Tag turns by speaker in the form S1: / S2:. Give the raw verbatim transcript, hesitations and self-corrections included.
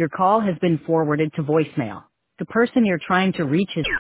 S1: Your call has been forwarded to voicemail. The person you're trying to reach is